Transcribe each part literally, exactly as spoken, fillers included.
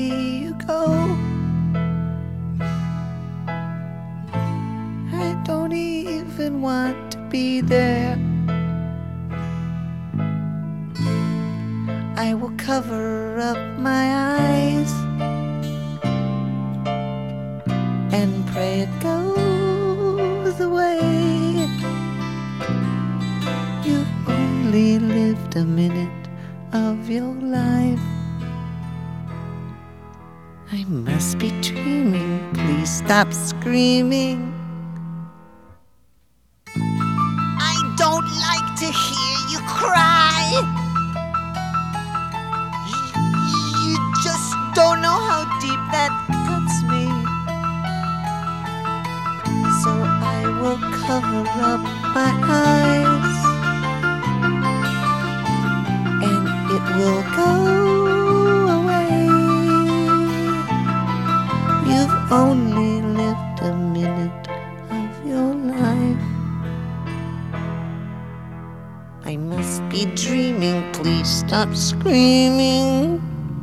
see you go. I don't even want to be there. I will cover up my eyes and pray it goes away. You've only lived a minute of your life. I must be dreaming. Please stop screaming. I don't like to hear you cry. You just don't know how deep that cuts me. So I will cover up my eyes, and it will go away. You've only lived a minute of your life. I must be dreaming. Please stop screaming.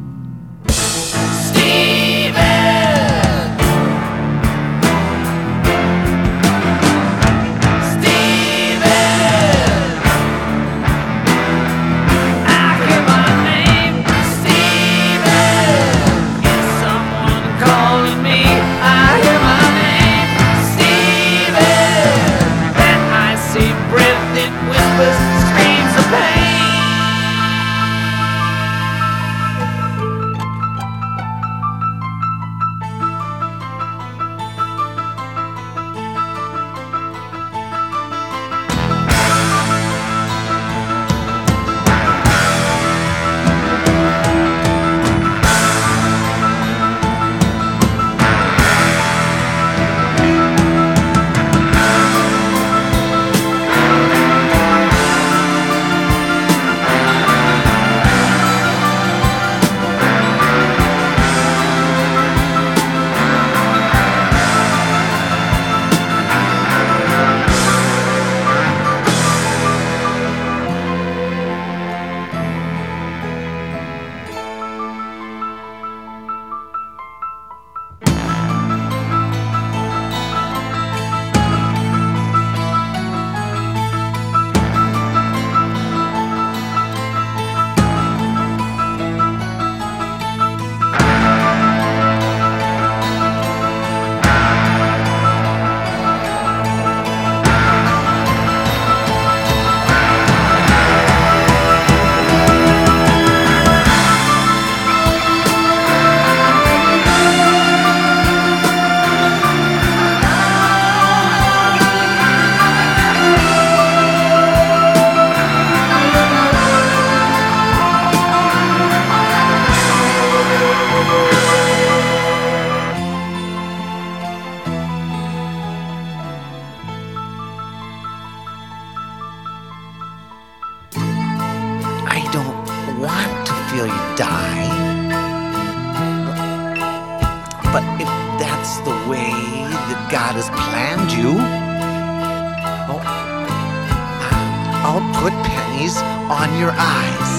I don't want to feel you die. But if that's the way that God has planned you, oh, I'll put pennies on your eyes.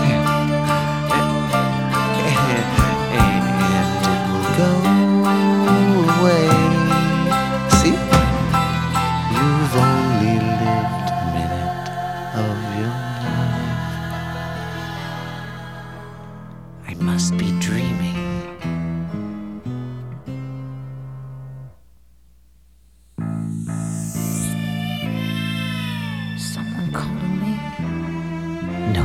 And it will go away. See? You've only lived a minute of your life. I must be dreaming. Someone calling me? No.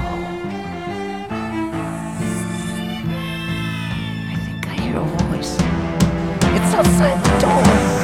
I think I hear a voice. It's outside the door.